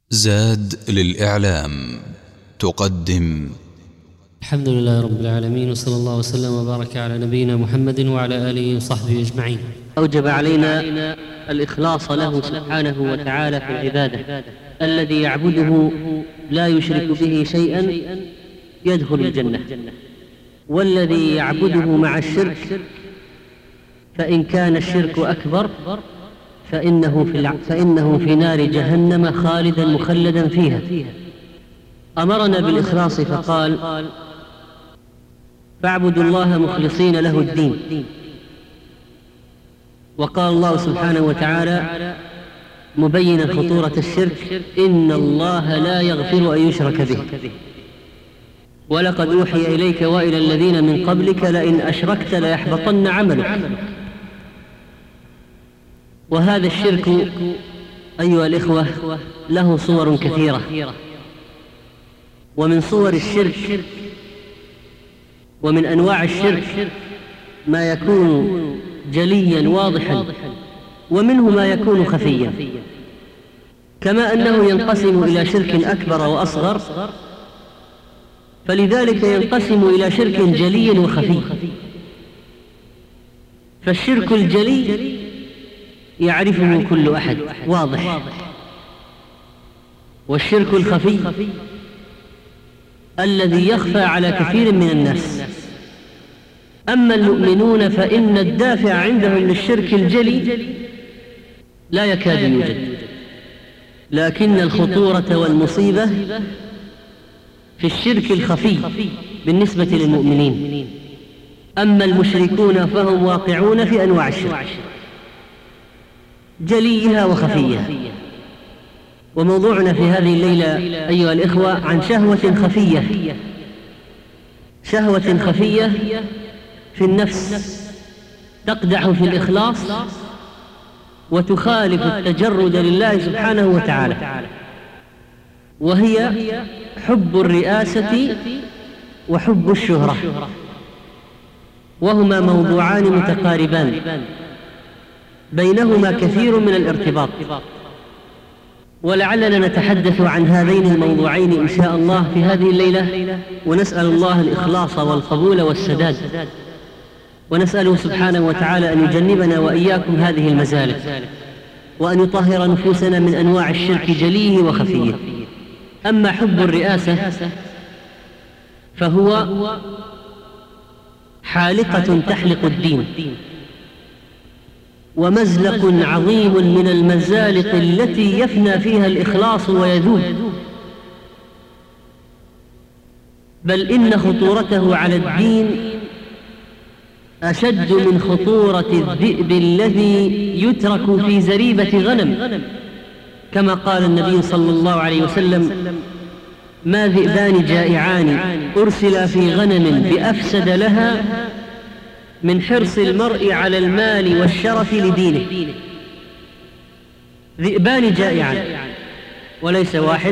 زاد للإعلام تقدم. الحمد لله رب العالمين، وصلى الله وسلم وبارك على نبينا محمد وعلى آله وصحبه أجمعين. أوجب علينا الإخلاص له سبحانه وتعالى في العبادة. الذي يعبده لا يشرك به شيئا يدخل الجنة، والذي يعبده مع الشرك فإن كان الشرك أكبر فإنه في نار جهنم خالدا مخلدا فيها. أمرنا بالإخلاص فقال: فاعبدوا الله مخلصين له الدين. وقال الله سبحانه وتعالى مبينا خطورة الشرك: إن الله لا يغفر أن يشرك به ولقد أوحي إليك وإلى الذين من قبلك لئن أشركت ليحبطن عملك. وهذا الشرك أيها الإخوة له صور كثيرة، ومن صور الشرك ومن أنواع الشرك ما يكون جليا واضحا، ومنه ما يكون خفيا. كما أنه ينقسم إلى شرك أكبر وأصغر، فلذلك ينقسم إلى شرك جلي وخفي. فالشرك الجلي يعرفه كل أحد واضح، والشرك الخفي الذي يخفى على كثير من الناس. أما المؤمنون فإن الدافع عندهم للشرك الجلي لا يكاد يوجد، لكن الخطورة والمصيبة في الشرك الخفي بالنسبة للمؤمنين. أما المشركون فهم واقعون في أنواع الشرك جليها وخفيها. وموضوعنا في هذه الليلة أيها الإخوة عن شهوة خفية، شهوة خفية في النفس تقدح في الإخلاص وتخالف التجرد لله سبحانه وتعالى، وهي حب الرئاسة وحب الشهرة، وهما موضوعان متقاربان بينهما كثير من الارتباط، ولعلنا نتحدث عن هذين الموضوعين إن شاء الله في هذه الليلة، ونسأل الله الإخلاص والقبول والسداد، ونسأله سبحانه وتعالى أن يجنبنا وإياكم هذه المزالق، وأن يطهر نفوسنا من أنواع الشرك جليه وخفيه. أما حب الرئاسة فهو حالقة تحلق الدين، ومزلق عظيم من المزالق التي يفنى فيها الإخلاص ويذوب، بل إن خطورته على الدين أشد من خطورة الذئب الذي يترك في زريبة غنم، كما قال النبي صلى الله عليه وسلم: ما ذئبان جائعان أرسلا في غنم بأفسد لها من حرص المرء على المال والشرف لدينه. ذئبان جائعان وليس واحد.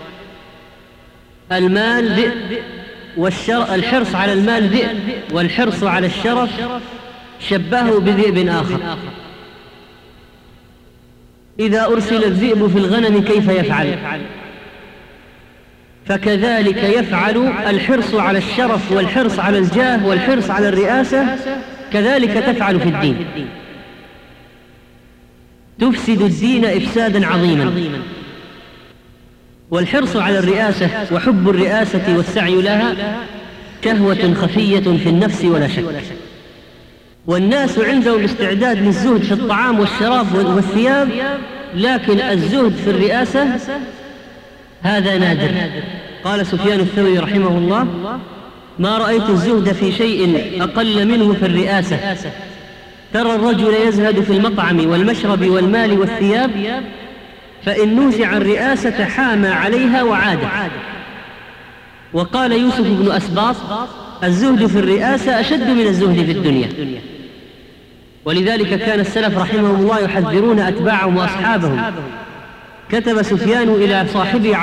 المال ذئب، الحرص على المال ذئب، والحرص على الشرف شبهه بذئب آخر. إذا أرسل الذئب في الغنم كيف يفعل؟ فكذلك يفعل الحرص على الشرف والحرص على الجاه والحرص على الرئاسة، كذلك تفعل في الدين، تفسد الدين إفسادا عظيما. والحرص على الرئاسة وحب الرئاسة والسعي لها شهوة خفية في النفس ولا شك. والناس عندهم استعداد للزهد في الطعام والشراب والثياب، لكن الزهد في الرئاسة هذا نادر. قال سفيان الثوري رحمه الله: ما رأيت الزهد في شيء أقل منه في الرئاسة. ترى الرجل يزهد في المطعم والمشرب والمال والثياب، فإن نزع الرئاسة حام عليها وعاد. وقال يوسف بن أسباط: الزهد في الرئاسة أشد من الزهد في الدنيا. ولذلك كان السلف رحمهم الله يحذرون أتباعهم وأصحابهم. كتب سفيان إلى صاحبه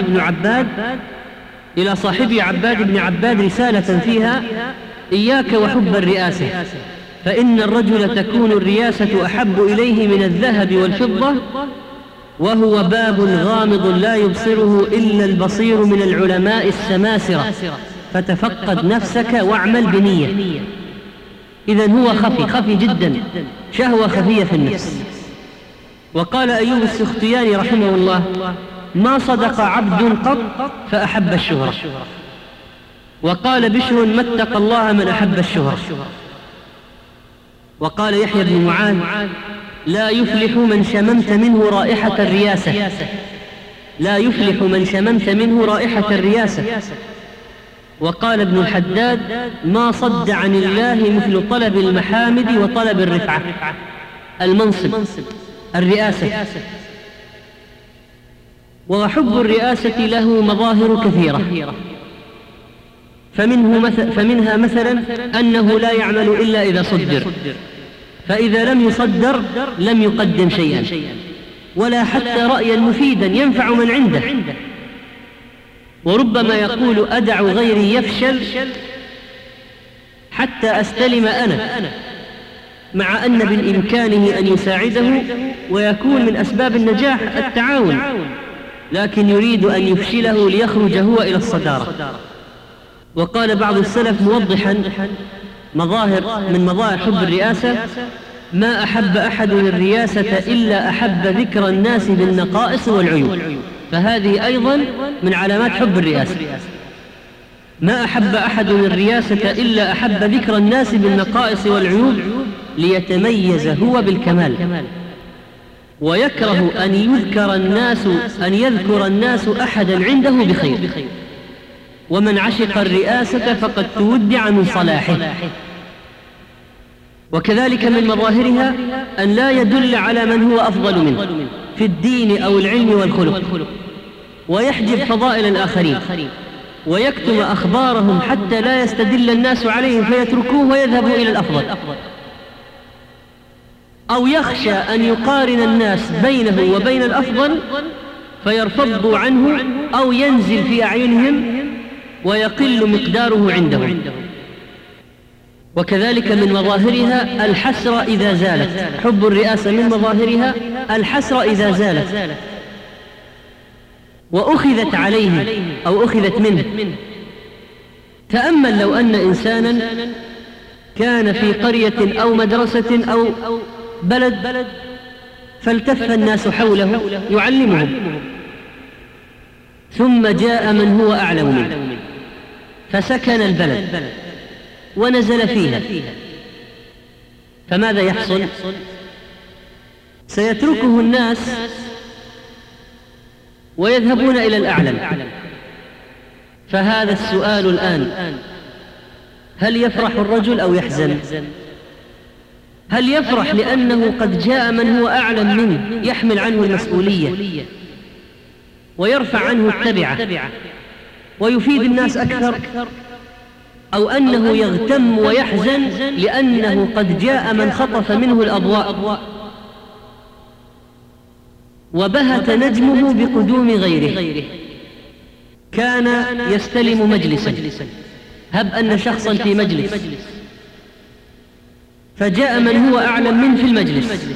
عباد بن عباد رسالة فيها: إياك وحب الرئاسة، فإن الرجل تكون الرياسة أحب إليه من الذهب والفضة، وهو باب غامض لا يبصره إلا البصير من العلماء السماسرة، فتفقد نفسك واعمل بنية. إذن هو خفي جدا، شهوة خفية في النفس. وقال أيوب السختياني رحمه الله: ما صدق عبد قط فأحب الشهرة. وقال بشر: ما اتقى الله من أحب الشهرة. وقال يحيى بن معاذ: لا يفلح من شممت منه رائحة الرياسة. لا يفلح من شممت منه رائحة الرياسة. وقال ابن الحداد: ما صد عن الله مثل طلب المحامد وطلب الرفعة، المنصب، الرئاسة. وحب الرئاسة له مظاهر كثيرة، فمنها مثلا أنه لا يعمل إلا إذا صدر، فإذا لم يصدر لم يقدم شيئا ولا حتى رأيا مفيدا ينفع من عنده. وربما يقول: أدع غيري يفشل حتى أستلم أنا، مع أن بالإمكانه أن يساعده ويكون من أسباب النجاح التعاون، لكن يريد أن يفشله ليخرج هو إلى الصدارة. وقال بعض السلف موضحا من مظاهر حب الرئاسة: ما أحب أحد الرياسة إلا أحب ذكر الناس بالنقائص والعيوب. فهذه أيضا من علامات حب الرئاسة. ما أحب أحد الرياسة إلا أحب ذكر الناس بالنقائص والعيوب ليتميز هو بالكمال. ويكره أن يذكر الناس أحدا عنده بخير. ومن عشق الرئاسة فقد تودع من صلاحه. وكذلك من مظاهرها أن لا يدل على من هو أفضل منه في الدين أو العلم والخلق، ويحجب فضائل الآخرين، ويكتم أخبارهم حتى لا يستدل الناس عليهم فيتركوه ويذهبوا إلى الأفضل، أو يخشى أن يقارن الناس بينه وبين الأفضل فيرفضوا عنه أو ينزل في أعينهم ويقل مقداره عندهم. وكذلك من مظاهرها الحسرة إذا زالت. حب الرئاسة من مظاهرها الحسرة إذا زالت وأخذت عليه أو أخذت منه. تأمل لو أن إنسانا كان في قرية أو مدرسة أو بلد فالتف الناس حوله يعلمهم، ثم جاء من هو أعلم منه فسكن البلد ونزل فيها، فماذا يحصل؟ سيتركه الناس ويذهبون إلى الأعلم. فهذا السؤال الآن: هل يفرح الرجل أو يحزن؟ هل يفرح لأنه قد جاء من هو أعلم منه يحمل عنه المسؤولية ويرفع عنه التبعة ويفيد الناس أكثر، أو أنه يغتم ويحزن لأنه قد جاء من خطف منه الأضواء وبهت نجمه بقدوم غيره؟ كان يستلم مجلسا، هب أن شخصا في مجلس فجاء من هو أعلم منه في المجلس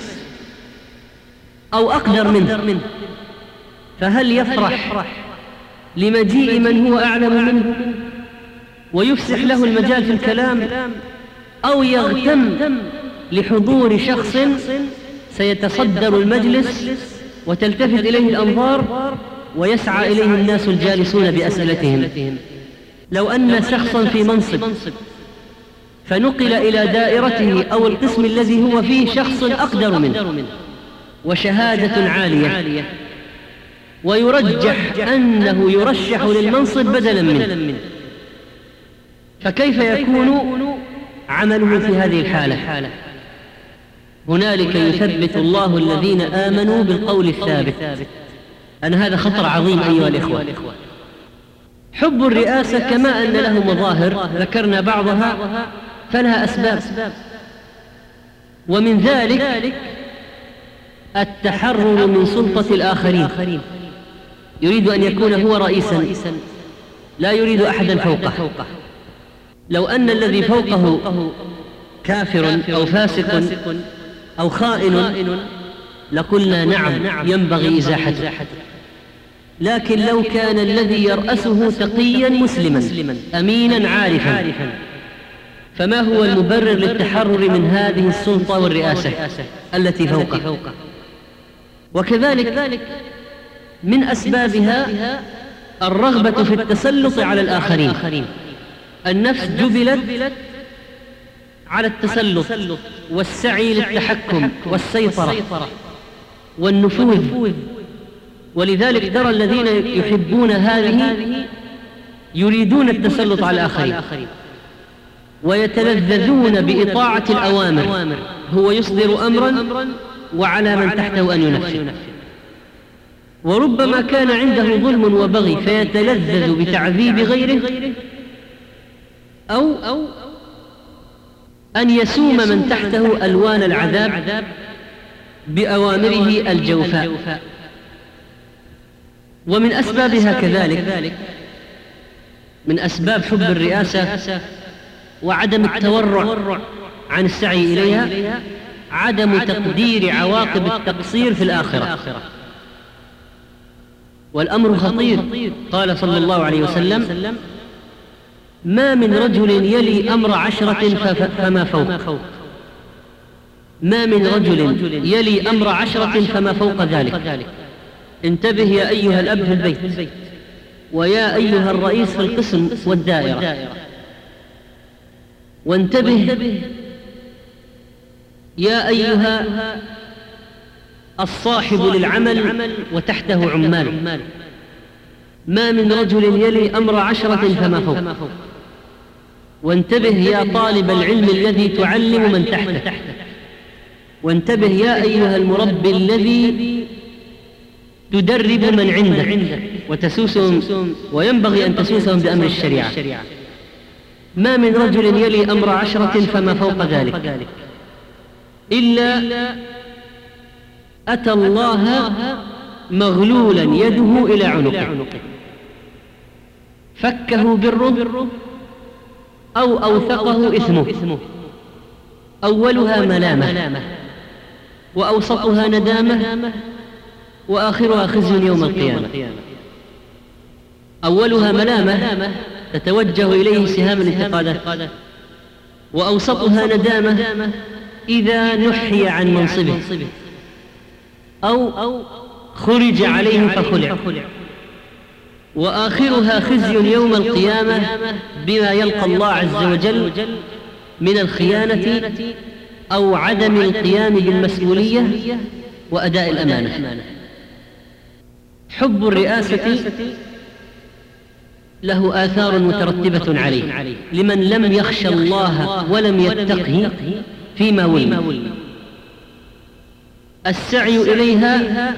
أو أقدر منه، فهل يفرح لمجيء من هو أعلم منه ويفسح له المجال في الكلام، أو يغتم لحضور شخص سيتصدر المجلس وتلتفت إليه الأنظار ويسعى إليه الناس الجالسون بأسئلتهم؟ لو أن شخصا في منصب فنقل إلى دائرته أو القسم الذي هو فيه شخص أقدر منه وشهادة عالية، ويرجح أنه يرشح للمنصب بدلا منه، فكيف يكون عمله في هذه الحالة؟ هنالك يثبت الله الذين آمنوا بالقول الثابت. أن هذا خطر عظيم أيها الإخوة. حب الرئاسة كما أن له مظاهر ذكرنا بعضها فلها أسباب، ومن ذلك التحرر من سلطة الآخرين. يريد أن يكون هو رئيسا، لا يريد أحدا فوقه. لو أن الذي فوقه كافر أو فاسق أو خائن لقلنا نعم ينبغي إزاحته، لكن لو كان الذي يرأسه تقيا مسلما أمينا عارفا، فما هو المبرر للتحرر من هذه السلطة والرئاسة التي فوقه؟ وكذلك من أسبابها الرغبة في التسلط على الآخرين. النفس جبلت على التسلط والسعي للتحكم والسيطرة والنفوذ، ولذلك ترى الذين يحبون هذه يريدون التسلط على الآخرين ويتلذذون بإطاعة الأوامر، هو يصدر أمرا وعلى من تحته أن ينفذ، وربما كان عنده ظلم وبغي فيتلذذ بتعذيب غيره، أو أن يسوم من تحته ألوان العذاب بأوامره الجوفاء. ومن أسبابها كذلك، من أسباب حب الرئاسة وعدم التورع عن السعي إليها عدم تقدير عواقب التقصير في الآخرة، والأمر خطير. قال صلى الله عليه وسلم: ما من رجل يلي أمر 10 فما فوق، ما من رجل يلي أمر 10 فما فوق ذلك. انتبه يا أيها الأب في البيت، ويا أيها الرئيس في القسم والدائرة، وانتبه يا أيها الصاحب للعمل وتحته عمال. ما من رجل يلي أمر 10 فما فوق. وانتبه يا طالب العلم الذي تعلم من تحته، وانتبه يا أيها المربي الذي تدرب من عندك وتسوسهم، وينبغي أن تسوسهم بأمر الشريعة. ما من رجل يلي أمر 10 فما فوق ذلك إلا أتى الله مغلولا يده إلى عنقه، فكه بره أو أوثقه إثمه. أولها ملامة، وأوسطها ندامة، وآخرها خزي يوم القيامة. أولها ملامة تتوجه إليه سهام الانتقادات، وأوسطها ندامة إذا نحي عن منصبه أو خرج عليه فخلع، وآخرها خزي يوم القيامة بما يلقى الله عز وجل من الخيانة أو عدم القيام بالمسؤولية وأداء الأمانة. حب الرئاسة له آثار مترتبة عليه لمن لم يخشى الله ولم يتقه فيما ولي. السعي إليها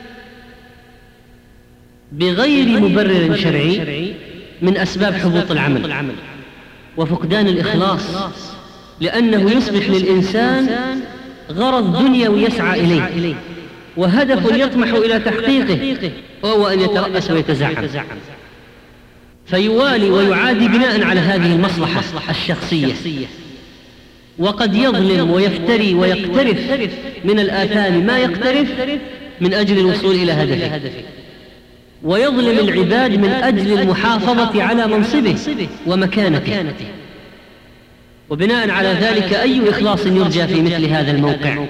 بغير مبرر شرعي من أسباب حبوط العمل وفقدان الإخلاص، لأنه يصبح للإنسان غرض دنيوي يسعى إليه وهدف يطمح إلى تحقيقه، وهو أن يترأس ويتزعم، فيوالي ويعادي بناء على هذه المصلحة الشخصية، وقد يظلم ويفتري ويقترف من الآثام ما يقترف من أجل الوصول إلى هدفه، ويظلم العباد من أجل المحافظة على منصبه ومكانته. وبناء على ذلك أي إخلاص يرجى في مثل هذا الموقع؟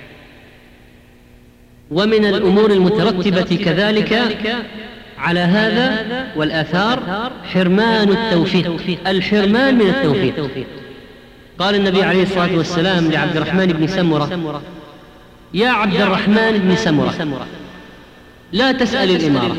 ومن الأمور المترتبة كذلك على هذا والآثار حرمان التوفيق، الحرمان من التوفيق. قال النبي عليه الصلاة والسلام لعبد الرحمن بن سمرة: يا عبد الرحمن بن سمرة، لا تسأل الإمارة،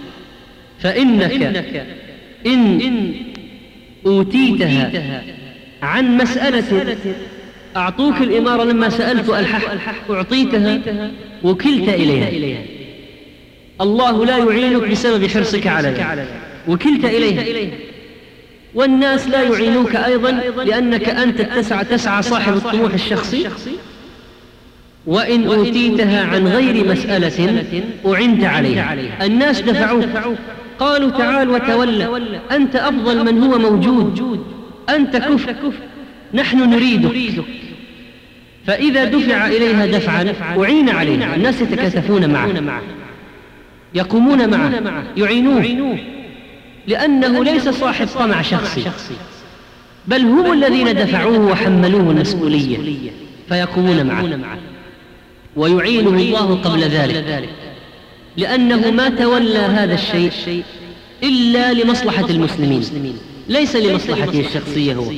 فإنك إن أوتيتها عن مسألة أعطوك الإمارة لما سألت ألحح أعطيتها وكلت إليها، الله لا يعينك بسبب حرصك عليها، وكلت إليها، والناس لا يعينوك أيضا لأنك أنت تسعى صاحب الطموح الشخصي. وإن أوتيتها عن غير مسألة أعنت عليها، الناس دفعوك قالوا تعال وتولى، أنت أفضل من هو موجود، أنت كفء، نحن نريدك، فإذا دفع إليها دفعا أعين عليها، الناس يتكاتفون معه، يقومون معه، يعينوه، لأنه ليس صاحب طمع شخصي، بل هم الذين دفعوه وحملوه المسؤولية، فيقومون معه ويعينه الله قبل ذلك، لأنه ما تولى هذا الشيء إلا لمصلحة المسلمين، ليس لمصلحته الشخصية هو.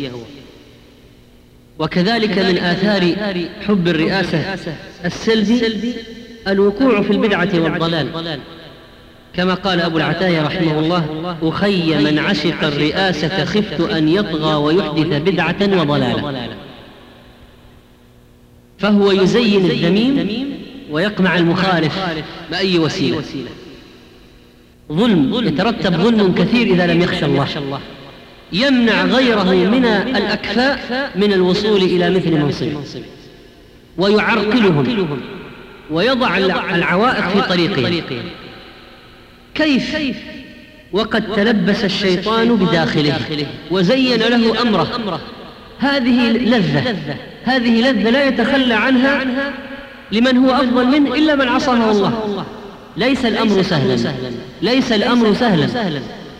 وكذلك من آثار حب الرئاسة السلبي الوقوع في البدعة والضلال، كما قال أبو العتاية رحمه الله: أخي من عشق الرئاسة خفت أن يطغى ويحدث بدعة وضلالا. فهو يزين الذميم ويقمع المخالف بأي وسيلة. ظلم، يترتب ظلم كثير إذا لم يخشى الله، يمنع غيره من الأكفاء من الوصول إلى مثل منصبه، ويعرقلهم ويضع العوائق في طريقه. كيف وقد تلبس الشيطان بداخله وزين له أمره. هذه لذة لا يتخلى عنها لمن هو أفضل منه إلا من عصمه الله. ليس الأمر سهلا.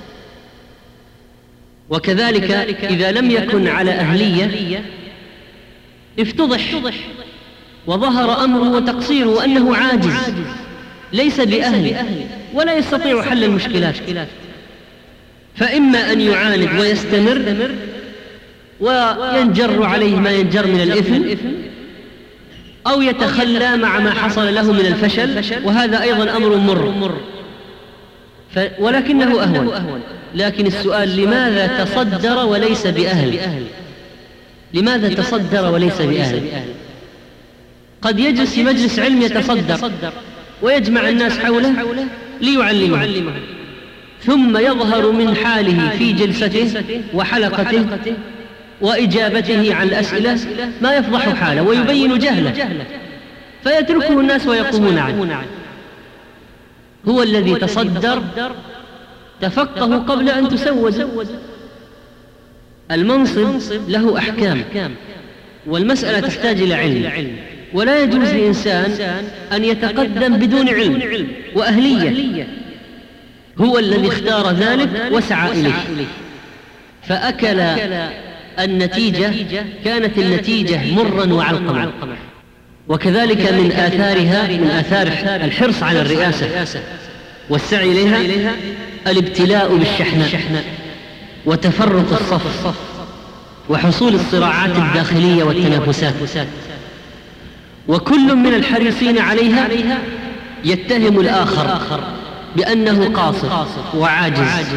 وكذلك إذا لم يكن على أهلية افتضح وظهر أمره وتقصيره وأنه عاجز، ليس بأهل ولا يستطيع حل المشكلات، فإما أن يعاند ويستمر وينجر عليه ما ينجر من الإثم، أو يتخلى مع ما حصل له من الفشل، وهذا أيضا أمر مر ولكنه أهون. لكن السؤال: لماذا تصدر وليس بأهل؟ لماذا تصدر وليس بأهل؟ قد يجلس في مجلس علم يتصدر ويجمع الناس حوله ليعلمهم، ثم يظهر من حاله في جلسته وحلقته وإجابته عن الأسئلة ما يفضح حاله ويبين جهله، فيتركه الناس ويقومون عنه. هو الذي تصدر تفقه قبل أن تسود. المنصب له أحكام، والمسألة تحتاج إلى علم، ولا يجوز لإنسان أن يتقدم بدون علم وأهلية. هو الذي اختار ذلك وسعى إليه، فأكل النتيجة، كانت النتيجة مرا وعلقما. وكذلك من آثار الحرص على الرئاسة والسعي إليها الابتلاء بالشحناء وتفرق الصف وحصول الصراعات الداخلية والتنافسات. وكل من الحريصين عليها يتهم الآخر بأنه قاصر وعاجز،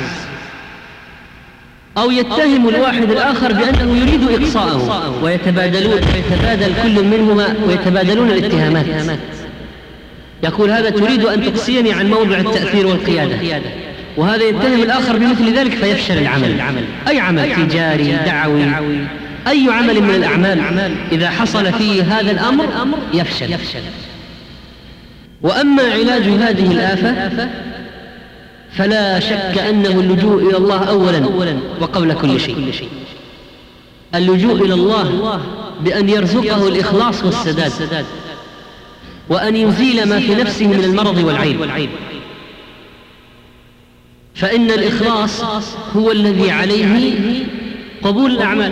أو يتهم الواحد الآخر بأنه يريد إقصاءه، ويتبادل كل منهما ويتبادلون الاتهامات. يقول: هذا تريد أن تقصيني عن موضع التأثير والقيادة، وهذا يتهم الآخر بمثل ذلك، فيفشل العمل. أي عمل تجاري دعوي، أي عمل من الأعمال إذا حصل فيه هذا الأمر يفشل. وأما علاج هذه الآفة فلا شك أنه اللجوء إلى الله أولا وقبل كل شيء. اللجوء إلى الله بأن يرزقه الإخلاص والسداد، وأن يزيل ما في نفسه من المرض والعيب، فإن الإخلاص هو الذي عليه قبول الأعمال.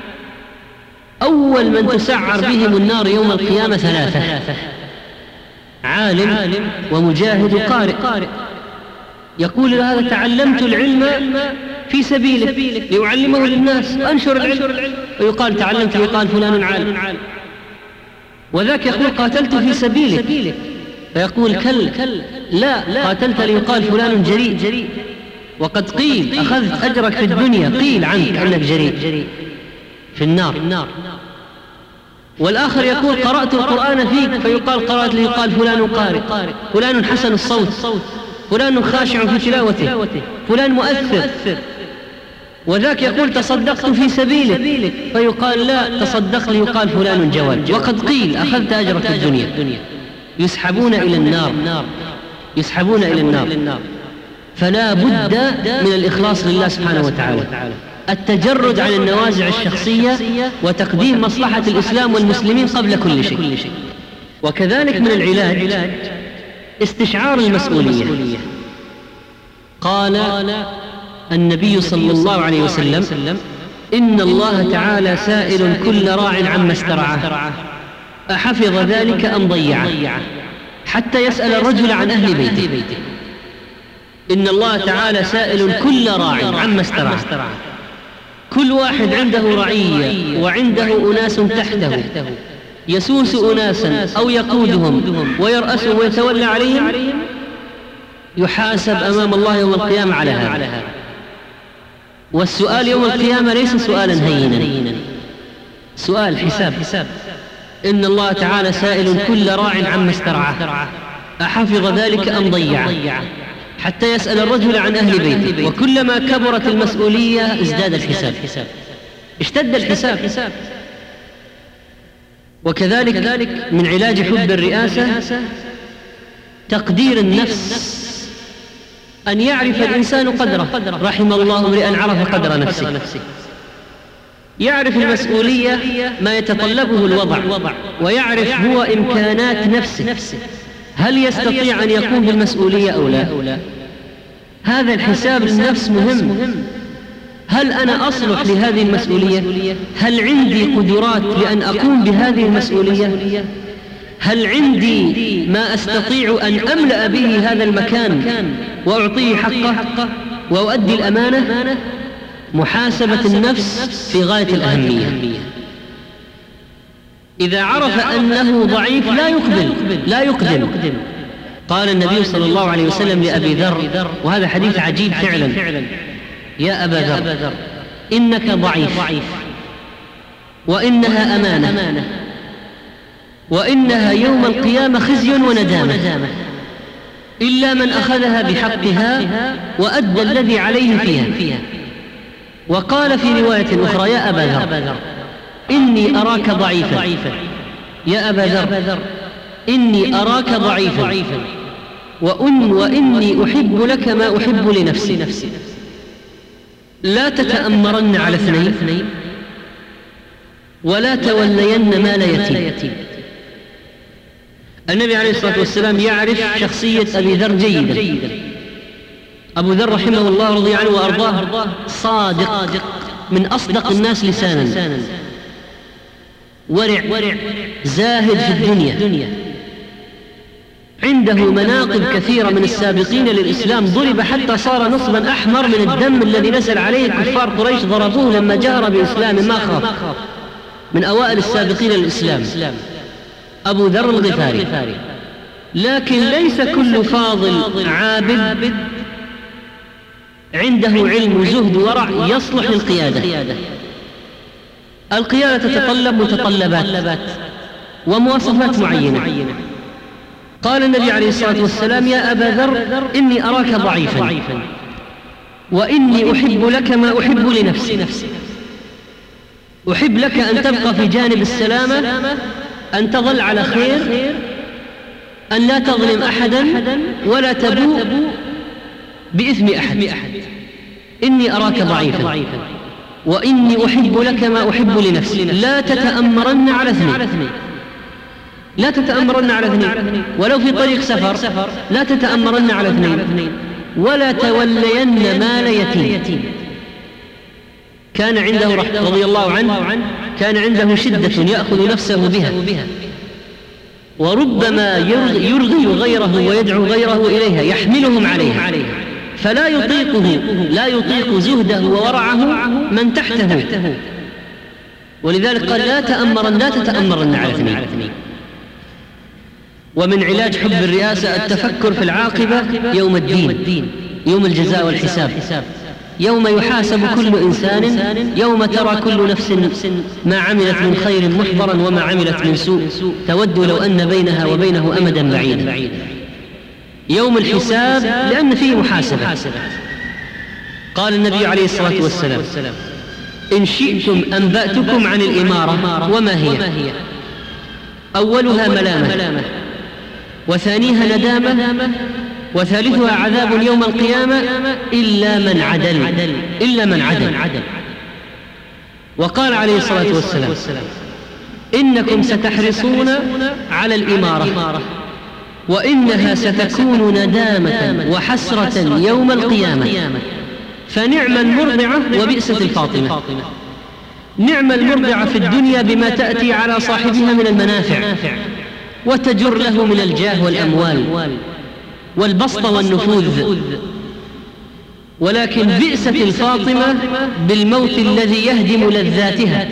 أول من تسعر بهم النار يوم القيامة 3: عالم ومجاهد وقارئ. يقول: هذا تعلمت العلم في سبيلك لأعلمه للناس وأنشر العلم، ويقال تعلمت يقال فلان عالم. وذاك يقول: قاتلت في سبيلك، فيقول: لا، قاتلت ليقال فلان جريء. وقد قيل: أخذت أجرك في الدنيا، قيل عنك أنك جريء في النار. والآخر يقول: قرأت القرآن فيك، فيقال قرأت ليقال فلان قارئ، فلان حسن الصوت، فلان خاشع في تلاوته، فلان مؤثر. وذاك يقول: تصدقت في سبيلك، فيقال: لا، تصدق ليقال فلان جواد. وقد قيل: أخذت أجرك في الدنيا. يسحبون إلى النار. فلا بد من الإخلاص لله سبحانه وتعالى. التجرد عن النوازع الشخصية وتقديم مصلحة الإسلام والمسلمين قبل كل شيء. وكذلك من العلاج استشعار المسؤولية. قال النبي صلى الله عليه وسلم: إن الله تعالى سائل كل راع عما استرعاه أحفظ ذلك أم ضيعه، حتى يسأل الرجل عن أهل بيته. إن الله تعالى سائل كل راع عما استرعاه. كل واحد عنده رعية وعنده أناس تحته، يسوس أناسا أو يقودهم ويرأسهم ويتولى عليهم، يحاسب أمام الله يوم القيامة على هذا. والسؤال يوم القيامة ليس سؤالا هينا، سؤال حساب. إن الله تعالى سائل كل راع عما استرعاه أحفظ ذلك أم ضيعه، حتى يسأل الرجل عن أهل بيته. وكلما كبرت المسؤولية ازداد الحساب، اشتد الحساب. وكذلك من علاج حب الرئاسة تقدير النفس، أن يعرف الإنسان قدره. رحم الله امرئا عرف قدر نفسه. يعرف المسؤولية ما يتطلبه الوضع، ويعرف هو إمكانات نفسه، هل يستطيع أن يقوم بالمسؤولية أو لا. هذا الحساب للنفس مهم. هل أنا أصلح لهذه المسؤولية؟ هل عندي قدرات لأن أقوم بهذه المسؤولية؟ هل عندي ما أستطيع أن أملأ به هذا المكان وأعطيه حقه وأؤدي الأمانة؟ محاسبة النفس في غاية الأهمية. إذا عرف أنه ضعيف لا يقدم. قال النبي صلى الله عليه وسلم لأبي ذر، وهذا حديث عجيب فعلا: يا أبا ذر، إنك ضعيف، وإنها أمانة، وإنها يوم القيامة خزي وندامة، إلا من أخذها بحقها وأدى الذي عليه فيها. وقال في رواية أخرى: يا أبا ذر، إني أراك ضعيفا. يا أبا ذر، إني أراك ضعيفا، وإني أحب لك ما أحب لنفسي. لا تتأمرن على اثنين، ولا تولين مال يتيم. النبي عليه الصلاة والسلام يعرف شخصية أبي ذر جيدا. أبو ذر رحمه الله رضي عنه وأرضاه صادق، من أصدق الناس لسانا، ورع، زاهد في الدنيا، عنده مناقب كثيرة من السابقين للإسلام. ضرب حتى صار نصبا أحمر من الدم الذي نزل عليه كفار قريش، ضربوه لما جهر بإسلامه ما خاف، من أوائل السابقين للإسلام أبو ذر الغفاري. لكن ليس كل فاضل عابد عنده علم وزهد ورع يصلح للقيادة. القيادة تتطلب متطلبات ومواصفات معينة. قال النبي عليه الصلاة والسلام: يا أبا ذر، إني أراك ضعيفا، وإني أحب لك ما أحب لنفسي. أحب لك أن تبقى في جانب السلامة، أن تظل على خير، أن لا تظلم أحدا ولا تبوء بإثم أحد. إني أراك ضعيفا، وإني أحب لك ما أحب لنفسي. لا تتأمرن على اثنين، لا تتأمرن على اثنين، ولو في طريق سفر لا تتأمرن على اثنين، ولا تولين مال يتيم. كان عنده رضي الله عنه كان عنده شدة يأخذ نفسه بها، وربما يرغي غيره ويدعو غيره إليها، يحملهم عليها، فلا يطيق زهده وورعه من تحته. ولذلك قال: لا تتأمرن على اثنين. ومن علاج حب الرئاسة التفكر في العاقبة يوم الدين، يوم الجزاء والحساب، يوم يحاسب كل إنسان، يوم ترى كل نفس ما عملت من خير محضرا وما عملت من سوء، تود لو أن بينها وبينه أمدا بعيدا. يوم الحساب لأن فيه محاسبة. قال النبي عليه الصلاة والسلام: إن شئتم أنبأتكم عن الإمارة وما هي. أولها ملامة، وثانيها ندامة، وثالثها عذاب يوم القيامة إلا من عدل. وقال عليه الصلاة والسلام: إنكم ستحرصون على الإمارة وإنها ستكون ندامة وحسرة يوم القيامة، فنعم المرضعة وبئست الفاطمة. نعم المرضعة في الدنيا بما تأتي على صاحبها من المنافع وتجر له من الجاه والأموال والبسط والنفوذ، ولكن بئست الفاطمة بالموت الذي يهدم لذاتها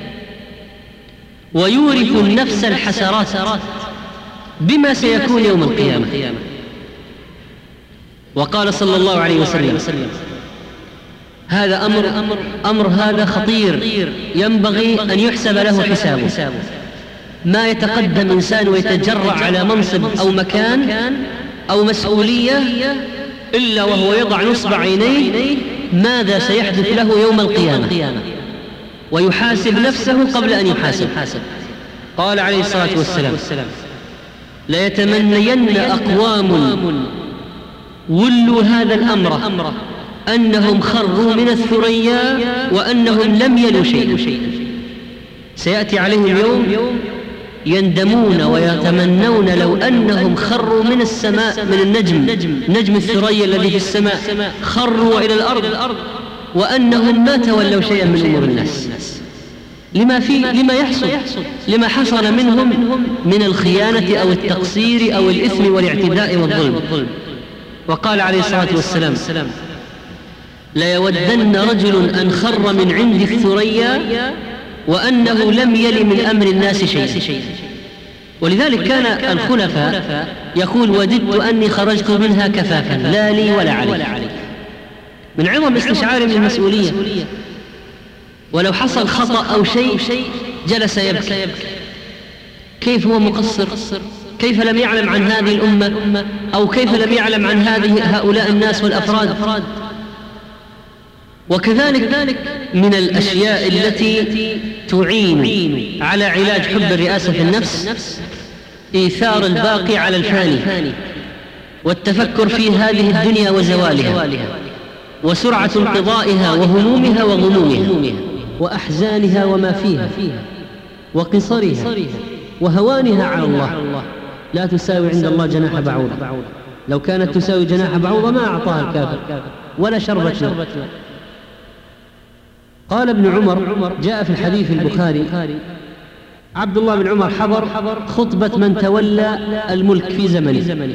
ويورث النفس الحسرات بما سيكون يوم القيامة. وقال صلى الله عليه وسلم: هذا أمر هذا خطير ينبغي أن يحسب له حسابه. ما يتقدم إنسان ويتجرع على منصب أو مكان أو مسؤولية إلا وهو يضع نصب عينيه ماذا سيحدث له يوم القيامة، ويحاسب نفسه قبل أن يحاسب. قال عليه الصلاة والسلام: ليتمنين أقوام ولوا هذا الأمر أنهم خروا من الثريا وأنهم لم يلوا شيئا. سيأتي عليهم يوم يندمون ويتمنون لو أنهم خروا من السماء، من نجم الثريا الذي في السماء، خروا إلى الأرض وأنهم ما تولوا شيئا من أمور الناس، لما يحصل، لما حصل منهم من الخيانة أو التقصير أو الإثم والاعتداء والظلم. وقال عليه الصلاة والسلام: ليودن رجل أن خر من عند الثريا وأنه لم يل من أمر الناس شيئا. ولذلك كان الخلفاء يقول: وددت أني خرجت منها كفافا لا لي ولا علي، من عظم استشعار المسؤولية. ولو حصل خطأ أو شيء جلس يبكي، كيف هو مقصر، كيف لم يعلم عن هذه الأمة، أو كيف لم يعلم عن هؤلاء الناس والأفراد. وكذلك من الأشياء التي تعين على علاج حب الرئاسة في النفس إيثار الباقي على الفاني، والتفكر في هذه الدنيا وزوالها، وسرعة انقضائها وهمومها وغمومها وأحزانها وما فيها، وقصرها وهوانها على الله. لا تساوي عند الله جناح بعوضة، لو كانت تساوي جناح بعوضة ما أعطاها الكافر ولا شربت له. قال ابن عمر، جاء في الحديث البخاري: عبد الله بن عمر حضر خطبة من تولى الملك في زمنه.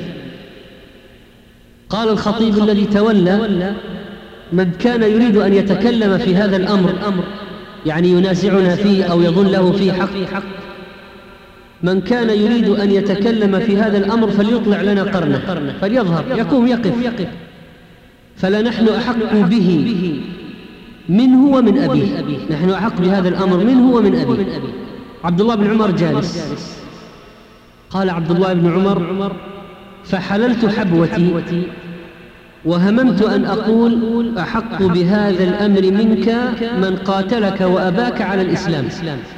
قال الخطيب الذي تولى: من كان يريد أن يتكلم في هذا الأمر، يعني ينازعنا فيه أو يظن له فيه حق، من كان يريد أن يتكلم في هذا الأمر فليطلع لنا قرنه، فليظهر يقوم يقف، فلنحن أحق به منه ومن أبيه، نحن أحق بهذا الأمر منه ومن أبيه. عبد الله بن عمر جالس. قال عبد الله بن عمر: فحللت حبوتي وهممت أن أقول: أحق بهذا الأمر منك من قاتلك وأباك على الإسلام،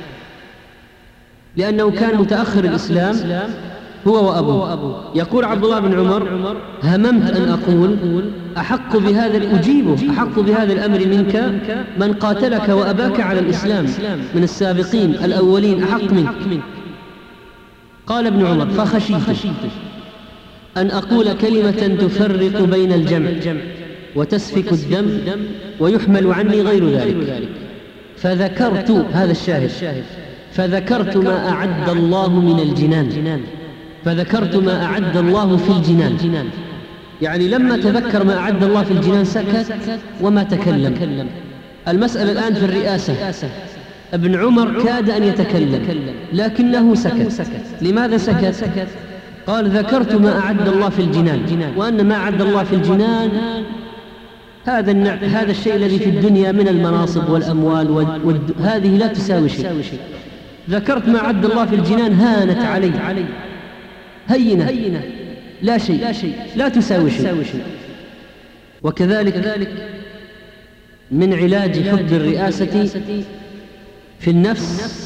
لأنه كان متأخر الإسلام هو وأبوه. يقول عبد الله بن عمر: هممت أن أقول: أحق بهذا، أجيبه، أحق بهذا الأمر منك من قاتلك وأباك على الإسلام، من السابقين الأولين أحق منك. قال ابن عمر: فخشيت أن أقول كلمة تفرق بين الجمع وتسفك الدم ويحمل عني غير ذلك، فذكرت، هذا الشاهد، فذكرت ما أعد الله من الجنان، فذكرت ما أعد الله في الجنان، يعني لما تذكر ما أعد الله في الجنان سكت وما تكلم. المسألة الآن في الرئاسة، ابن عمر كاد أن يتكلم لكنه سكت. لماذا سكت؟ قال: ذكرت ما أعد الله في الجنان، وأن ما أعد الله في الجنان هذا الشيء الذي في الدنيا من المناصب والأموال هذه لا تساوي شيء. ذكرت ما أعد الله في الجنان، هانت علي، هينة، لا شيء، لا تساوي شيء. وكذلك من علاج حب الرئاسة في النفس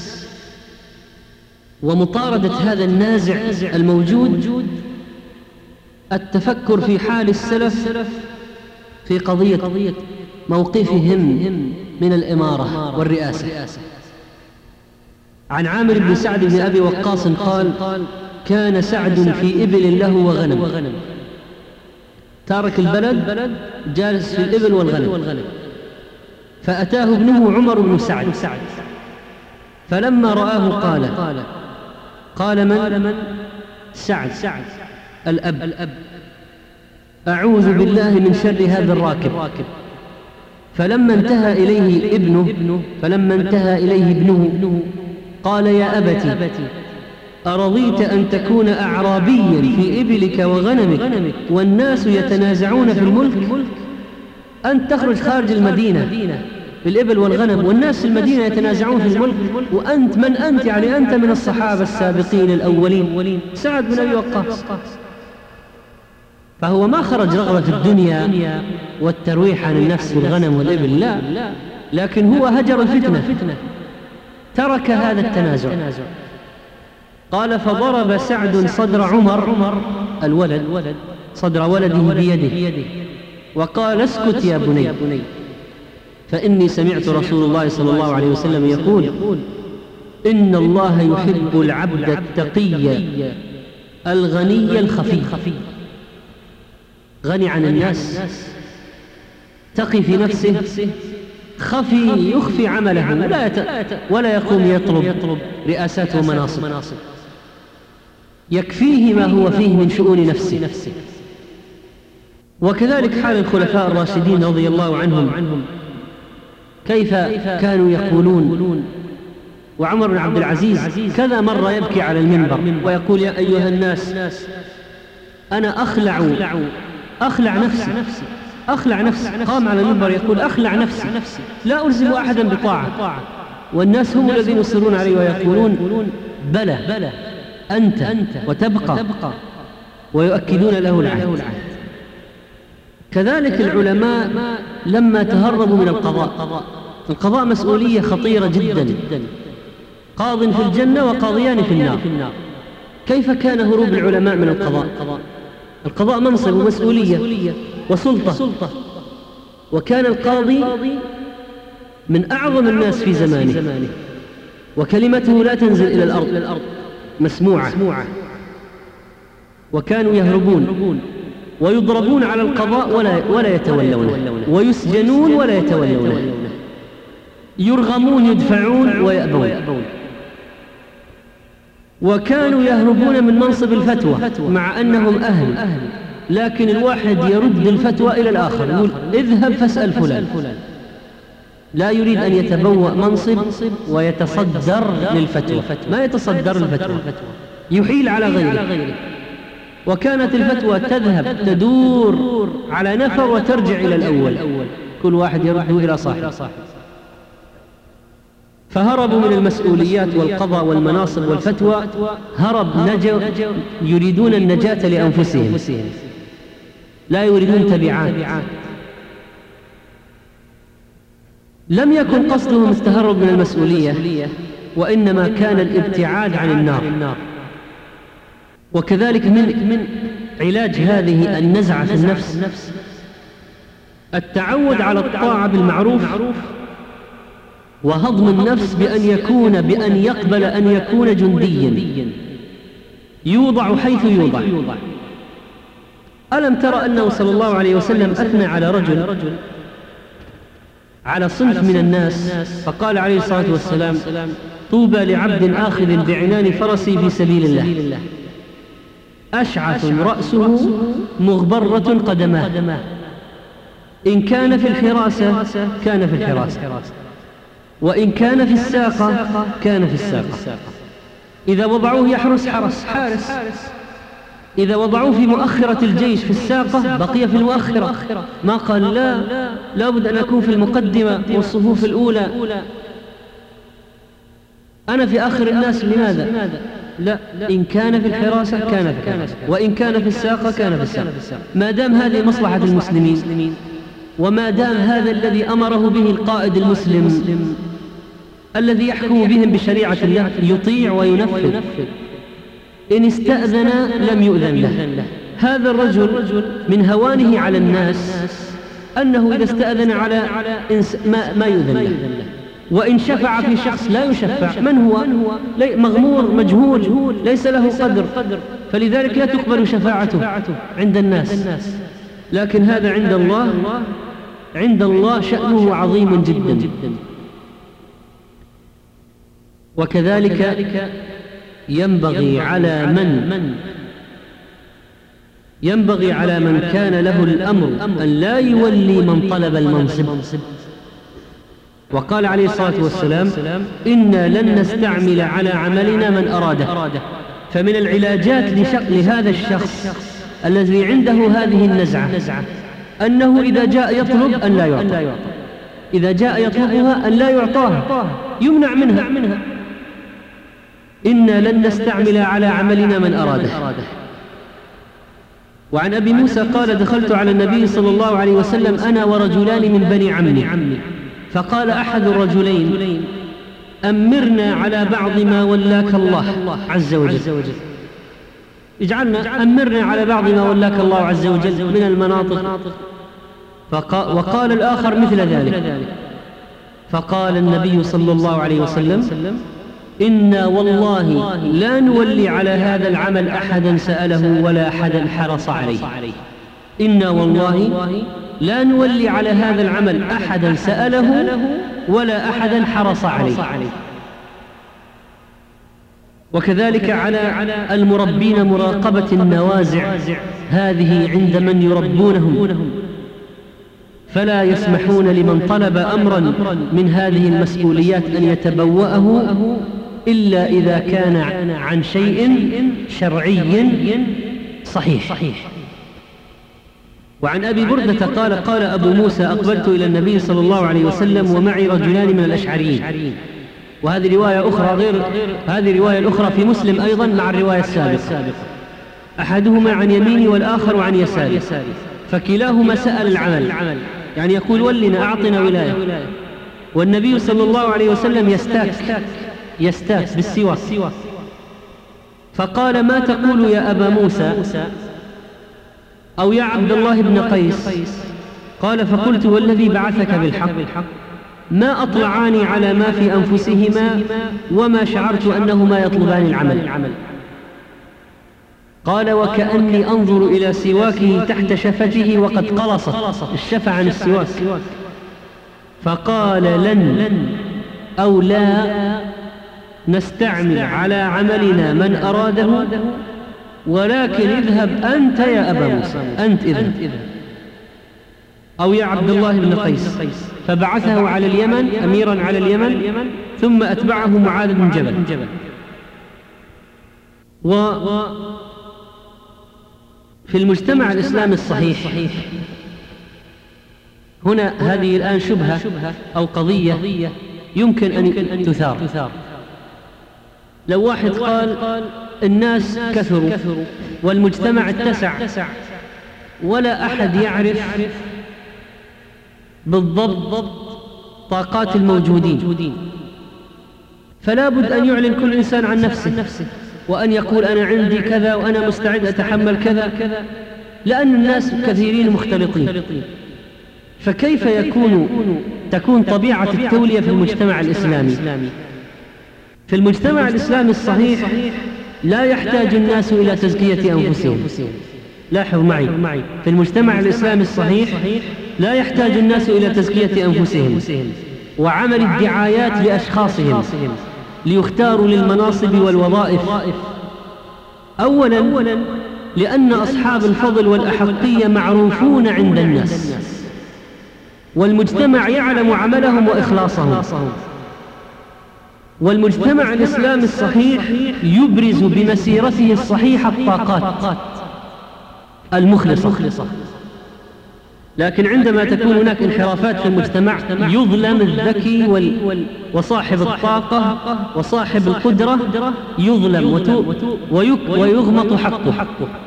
ومطاردة هذا النازع الموجود التفكر في حال السلف في قضية موقفهم من الإمارة والرئاسة. عن عامر بن سعد بن أبي وقاص قال: كان سعد في إبل له وغنم، تارك البلد جالس في الإبل والغنم، فأتاه ابنه عمر بن سعد فلما رآه قال: من؟ سعد الأب، أعوذ بالله من شر هذا الراكب. فلما انتهى إليه ابنه قال: يا أبت، أرضيت أن تكون أعرابيا في إبلك وغنمك والناس يتنازعون في الملك، أن تخرج خارج المدينة بالإبل والغنم والناس في المدينة يتنازعون في الملك، وأنت من أنت؟ يعني أنت من الصحابة السابقين الأولين، سعد بن أبي وقاص. فهو ما خرج رغبة الدنيا والترويح عن النفس والغنم والإبل، لا، لكن هو هجر الفتنة، ترك هذا التنازع. قال: فضرب سعد صدر عمر الولد، صدر ولده بيده، وقال: اسكت يا بني، فإني سمعت رسول الله صلى الله عليه وسلم يقول: إن الله يحب العبد التقي الغني الخفي. غني عن الناس، تقي في نفسه، خفي يخفي عمله، ولا يقوم يطلب رئاسات ومناصب، يكفيه ما هو فيه من شؤون نفسه. وكذلك حال الخلفاء الراشدين رضي الله عنهم، كيف كانوا يقولون. وعمر بن عبد العزيز كذا مرة يبكي على المنبر ويقول: يا أيها الناس، أنا أخلع نفسي. قام على المنبر يقول: أخلع نفسي، لا ألزم أحدا بطاعة. والناس هم الذين يصرون عليه ويقولون: بلى أنت وتبقى، ويؤكدون له العهد. كذلك العلماء لما تهربوا من القضاء مسؤولية خطيرة جدا، قاض في الجنة وقاضيان في النار. كيف كان هروب العلماء من القضاء منصب ومسؤولية وسلطة، وكان القاضي من أعظم الناس في زمانه، وكلمته لا تنزل إلى الأرض، مسموعة. وكانوا يهربون ويضربون على القضاء ولا يتولونه، ويسجنون ولا يتولونه، يرغمون يدفعون ويأبون. وكانوا يهربون من منصب الفتوى مع أنهم أهل، لكن الواحد يرد الفتوى إلى الآخر، يقول: اذهب فاسأل فلان. لا يريد أن يتبوأ منصب ويتصدر للفتوى، ما يتصدر الفتوى، يحيل على غيره. وكانت الفتوى تذهب تدور على نفر وترجع إلى الأول، كل واحد يرد إلى صاحبه. فهربوا من المسؤوليات والقضاء والمناصب والفتوى، نجوا، يريدون النجاة لأنفسهم، لا يريدون تبعات. لم يكن قصدهم التهرب من المسؤولية، وإنما كان الابتعاد عن النار. وكذلك من علاج هذه النزعة في النفس التعود على الطاعة بالمعروف، وهضم النفس بأن يقبل أن يكون جنديا يوضع حيث يوضع. ألم ترى أنه صلى الله عليه وسلم أثنى على رجل، على صنف من الناس، فقال عليه الصلاة والسلام: طوبى لعبد آخذ بعنان فرسي في سبيل الله، أشعث رأسه مغبرة قدماه، إن كان في الحراسة كان في الحراسة، وإن كان في الساقة كان في الساقة. إذا وضعوه يحرس حارس، إذا وضعوه في مؤخرة الجيش في الساقة بقي في المؤخرة، ما قال لا بد أن أكون في المقدمة والصفوف الأولى، أنا في آخر الناس. لماذا؟ لا، إن كان في الحراسة كان في الحراسة، وإن كان في الساقة كان في الساقة، ما دام هذه مصلحة المسلمين، وما دام هذا الذي أمره به القائد المسلم الذي يحكم بهم بشريعة الله، يطيع وينفذ. إن استأذن لم يؤذن له. هذا الرجل من هوانه على الناس أنه إذا استأذن على ما يؤذن له، وإن شفع في شخص لا يشفع. من هو؟ مغمور مجهول ليس له قدر، فلذلك لا تقبل شفاعته عند الناس. لكن هذا عند الله شأنه عظيم جدا. وكذلك ينبغي على من كان له الأمر أن لا يولي من طلب المنصب. وقال عليه الصلاة والسلام: إنا لن نستعمل على عملنا من أراده. فمن العلاجات لهذا الشخص الذي عنده هذه النزعة أنه إذا جاء يطلب أن لا يعطى، إذا جاء يطلبها أن لا يعطاها، يمنع منها. إنا لن نستعمل على عملنا من أراده. وعن أبي موسى قال: دخلت على النبي صلى الله عليه وسلم أنا ورجلان من بني عمي، فقال أحد الرجلين: أمرنا على بعض ما ولاك الله عز وجل، اجعلنا أمرنا على بعض ما ولاك الله عز وجل من المناطق. وقال الآخر مثل ذلك. فقال النبي صلى الله عليه وسلم: إنا والله لا نولي على هذا العمل أحدا سأله ولا أحدا حرص عليه. إنا والله لا نولي على هذا العمل أحدا سأله ولا أحدا حرص عليه. وكذلك على المربين مراقبة النوازع هذه عند من يربونهم، فلا يسمحون لمن طلب أمرا من هذه المسؤوليات أن يتبوأه إلا إذا كان عن شيء شرعي صحيح. وعن أبي بردة قال أبو موسى: أقبلت إلى النبي صلى الله عليه وسلم ومعي رجلان من الأشعريين. وهذه رواية أخرى غير هذه الرواية الأخرى في مسلم أيضا مع الرواية السابقة، أحدهما عن يميني والآخر عن يساري، فكلاهما سأل العمل، يعني يقول: ولنا أعطنا ولاية. والنبي صلى الله عليه وسلم يستاك بالسواك. فقال: ما تقول يا أبا موسى أو يا عبد الله بن قيس؟ قال: فقلت: والذي بعثك بالحق ما أطلعاني على ما في أنفسهما وما شعرت أنهما يطلبان العمل. قال: وكأني أنظر إلى سواكه تحت شفته وقد قلصت الشفة عن السواك. فقال: لن أو لا نستعمل على عملنا من أراده، ولكن اذهب أنت يا أبا موسى، أنت اذهب، أو يا عبد الله بن قيس. فبعثه على اليمن أميرا على اليمن، ثم أتبعه معاذ بن جبل. وفي المجتمع الإسلامي الصحيح هنا هذه الآن شبهة أو قضية يمكن أن تثار. لو واحد قال: الناس كثروا والمجتمع اتسع ولا أحد يعرف بالضبط طاقات الموجودين، فلا بد أن يعلن كل إنسان عن نفسه وأن يقول: أنا عندي كذا وأنا مستعد أتحمل كذا، لأن الناس كثيرين مختلطين. فكيف تكون طبيعة التولية في المجتمع الإسلامي؟ في المجتمع الإسلامي الصحيح لا يحتاج الناس إلى تزكية أنفسهم. لاحظوا معي، في المجتمع الإسلامي الصحيح لا يحتاج الناس إلى تزكية أنفسهم وعمل الدعايات لأشخاصهم ليختاروا للمناصب والوظائف. أولا لأن أصحاب الفضل والأحقية معروفون عند الناس، والمجتمع يعلم عملهم وإخلاصهم. والمجتمع الإسلامي الصحيح يبرز بمسيرته الصحيحة الطاقات المخلصة. لكن عندما تكون هناك انحرافات في المجتمع يظلم الذكي وصاحب الطاقة وصاحب القدرة، يظلم ويغمط حقه.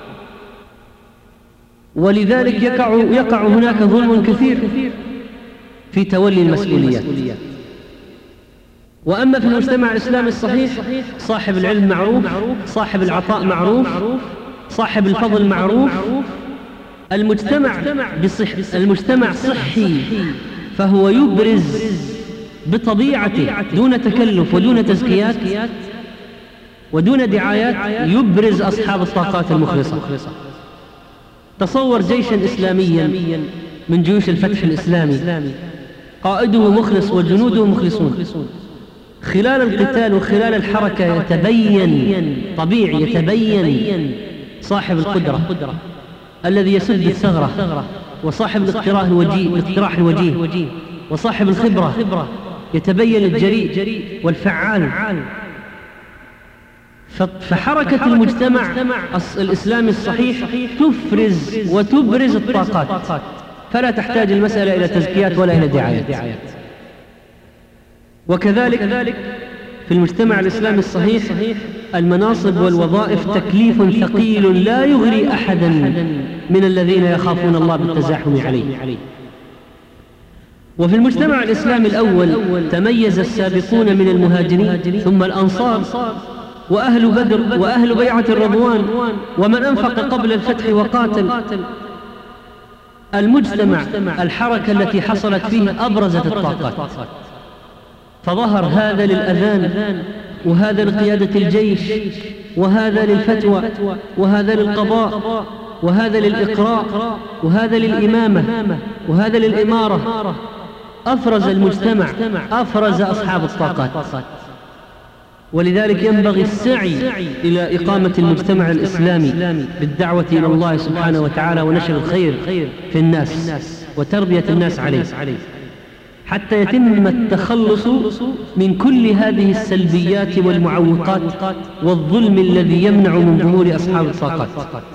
ولذلك يقع هناك ظلم كثير في تولي المسؤوليات. وأما في المجتمع الإسلامي الصحيح صاحب العلم معروف، صاحب العطاء معروف، صاحب الفضل معروف، المجتمع صحي، فهو يبرز بطبيعته دون تكلف ودون تزكيات ودون دعايات، يبرز أصحاب الطاقات المخلصة. تصور جيشا إسلاميا من جيوش الفتح الإسلامي قائده مخلص وجنوده مخلصون، خلال القتال وخلال الحركة يتبين طبيعي، يتبين صاحب القدرة الذي يسد الثغرة، وصاحب الاقتراح الوجيه، وصاحب الخبرة، يتبين الجريء والفعال. فحركة المجتمع الإسلامي الصحيح تفرز وتبرز الطاقات، فلا تحتاج المسألة إلى تزكيات ولا إلى دعايات. وكذلك في المجتمع الإسلامي الصحيح المناصب والوظائف تكليف ثقيل لا يغري أحدا من الذين يخافون الله بالتزاحم عليه. وفي المجتمع الإسلامي الأول تميز السابقون من المهاجرين ثم الأنصار وأهل بدر وأهل بيعة الرضوان ومن أنفق قبل الفتح وقاتل. المجتمع الحركة التي حصلت فيه أبرزت الطاقات، فظهر هذا للأذان، وهذا لقيادة الجيش، وهذا للفتوى، وهذا للقضاء، وهذا للإقراء، وهذا للإمامة، وهذا للإمارة. أفرز المجتمع، أفرز أصحاب الطاقات. ولذلك ينبغي السعي إلى إقامة المجتمع الإسلامي بالدعوة إلى الله سبحانه وتعالى ونشر الخير في الناس وتربية الناس عليه، حتى يتم التخلص من كل هذه السلبيات والمعوقات والظلم الذي يمنع من ظهور أصحاب الطاقات.